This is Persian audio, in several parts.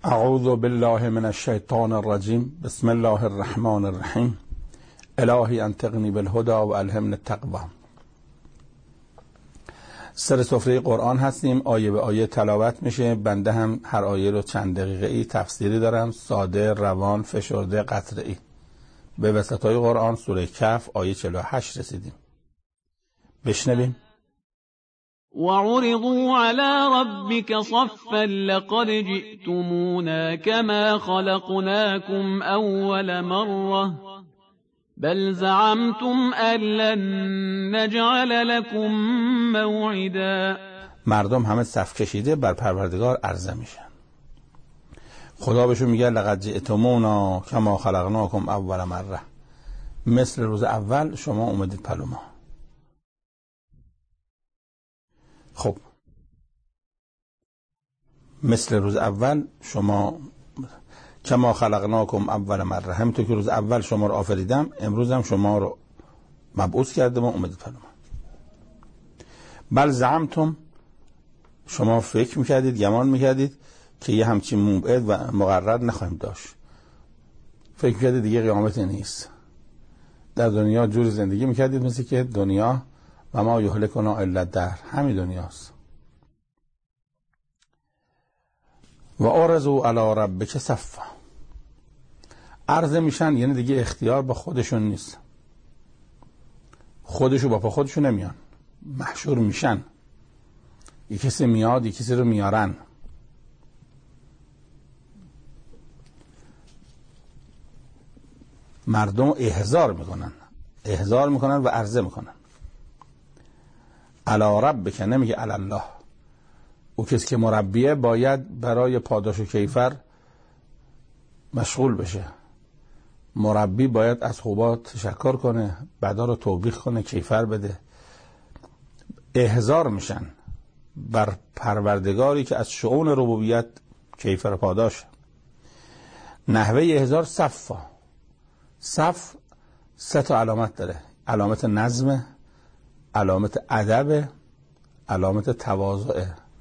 اعوذ بالله من الشیطان الرجیم. بسم الله الرحمن الرحیم. الهی انطقنی بالهدی و الهمنی التقوی. سر سفره قرآن هستیم، آیه به آیه تلاوت میشه. بنده هم هر آیه رو چند دقیقه ای تفسیری دارم، ساده، روان، فشرده، قطعی. به وسطای قرآن سوره کهف آیه 48 رسیدیم. بشنویم. وعرضوا على ربك صفا لقد جئتمونا كما خلقناكم أول مرة بل زعمتم أن لن نجعل لكم موعدا. مردم همه صف کشیده بر پروردگار عرضه میشن. خدا بهشون میگه لقد جئتمونا کما خلقناکم اول مره، مثل روز اول شما اومدید پلو ما. خب مثل روز اول شما، کما خلقناکم اول مره، همینطور که روز اول شما رو آفریدم امروز هم شما رو مبعوث کردم و اومدید پلو ما. بل زعمتم، شما فکر میکردید، گمان میکردید که یه همچین موعد و مقرر نخواهیم داشت. فکر میکردید دیگه قیامت نیست. در دنیا جور زندگی میکردید مثل که دنیا و ما یهلکنا الا الدهر، همین دنیاست. و عرضوا علی ربک صفا، عرضه میشن یعنی دیگه اختیار با خودشون نیست، خودشو با خودشون نمیان، محشور میشن. یک کسی میاد، یک کسی رو میارن. مردم احضار میکنن و عرضه میکنن. علی ربک، نمیگه علی الله. او کسی که مربیه باید برای پاداش و کیفر مشغول بشه. مربی باید از خوبات تشکر کنه، بدا رو توبیخ کنه، کیفر بده. احضار میشن بر پروردگاری که از شؤون ربوبیت کیفر پاداش. نحوه احضار صفا. صف 3 تا علامت داره: علامت نظم، علامت ادب، علامت تواضع.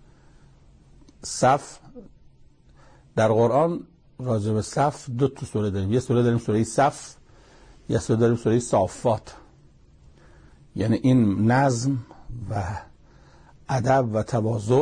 صف در قرآن راجع به صف 2 تا سوره داریم. یه سوره داریم سوره صف، یه سوره داریم سوره صافات. یعنی این نظم و ادب و تواضع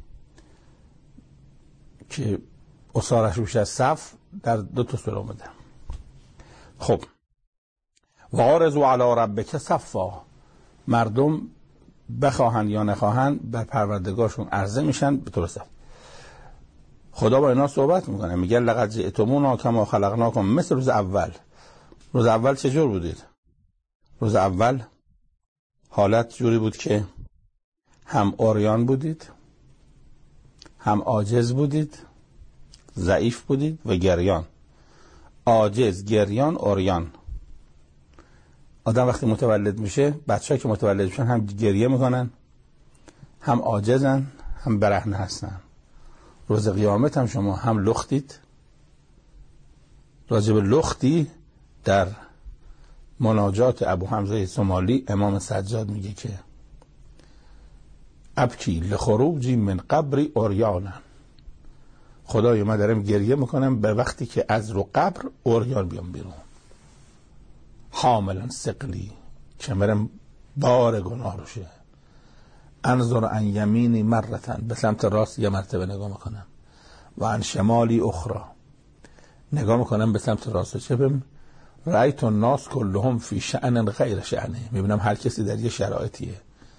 که اصارش روش از صف در 2 تا سوره اومده. خب و عرضوا علی ربک صفا، مردم بخواهند یا نخواهند بر پروردگارشون عرضه میشن به طور صف. خدا با اینا صحبت میکنه، میگه لقد جئتمونا کما خلقناکم، مثل روز اول. روز اول چجور بودید؟ روز اول حالت جوری بود که هم عریان بودید، هم عاجز بودید، ضعیف بودید و گریان. عاجز، گریان، عریان. آدم وقتی متولد میشه، بچه‌ها که متولد میشن هم گریه میکنن، هم عاجزن، هم برهنه هستن. روز قیامت هم شما هم لختید. راجب لختی در مناجات ابو حمزه سمالی امام سجاد میگه که ابکی لخروجی من قبری عریانا، خدای من دارم گریه میکنم به وقتی که از رو قبر عریان بیام بیرون. حاملا ثقلی، کمرم بار گناه روشه. انظر عن یمینی مرتن، به سمت راست یه مرتبه نگاه میکنم، و عن شمالی اخرى، نگاه میکنم به سمت راست و چپم. رأیت الناس کلهم فی شأن غیر شأنه، میبینم هر کسی در یه شرایطیه.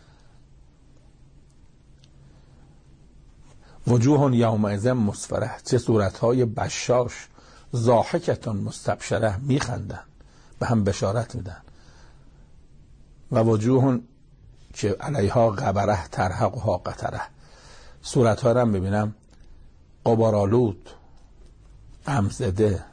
وجوه یومئذ مسفره، چه صورتهای بشاش، ضاحکتون مستبشره، میخندن، به هم بشارت میدن. و وجوه که علیها غبره ترهقها قتره، صورتها رو هم ببینم غبارآلود، غمزده.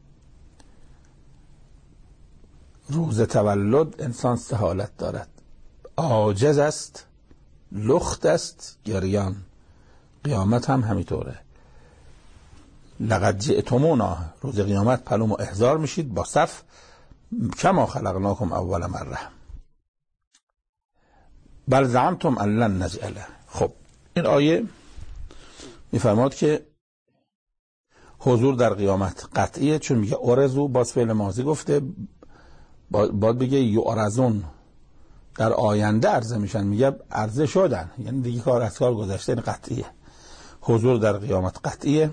روز تولد انسان 3 حالت دارد: عاجز است، لخت است، گریان. قیامت هم همینطوره. لقد جئتمونا، روز قیامت پلوم و احضار میشید با صف، کما خلقناکم اول مره بل زعمتم ان لن نجعله. خب این آیه میفرماد که حضور در قیامت قطعیه، چون میگه ارزو، باز فعل ماضی گفته، باید بگه یعرضون، در آینده عرضه میشن، میگه عرضه شدن، یعنی دیگه کار از کار گذشته، این قطعیه. حضور در قیامت قطعیه.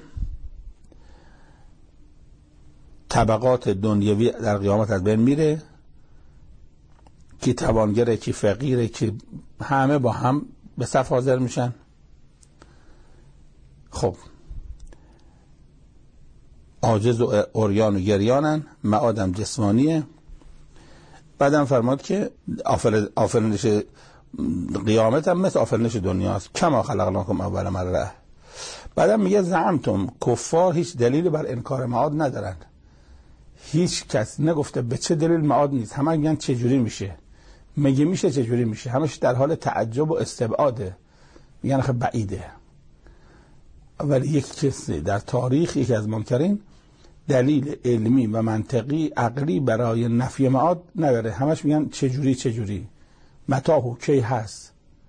طبقات دنیوی در قیامت از بین میره، کی توانگره، کی فقیره، کی همه با هم به صف حاضر میشن. خب عاجز و عریان و گریانن، معادم جسمانیه. بعدم فرماد که آفرینش قیامت هم مثل آفرینش دنیاست، کما خلقناکم اول مره. بعدم میگه زعمتم، کفار هیچ دلیلی بر انکار معاد ندارن، هیچ کس نگفته به چه دلیل معاد نیست، همه میگن چه جوری میشه، میگه میشه چه جوری میشه، همش در حال تعجب و استبعاده، میگن خب بعیده. ولی یک کسی در تاریخ، یکی از منکرین، دلیل علمی و منطقی عقلی برای نفی معاد نداره، همش میگن چه جوری متاهو کی هست.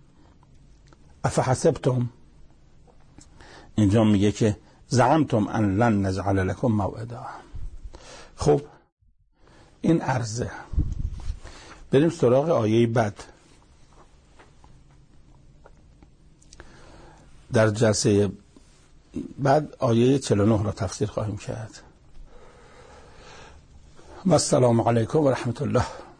افحسبتم، اینجا میگه که زعمتم ان لن نجعل لكم موعدا. خب این عرضه. بریم سراغ آیه بعد. در جلسه بعد آیه 49 را تفسیر خواهیم کرد. و السلام علیکم و رحمت الله.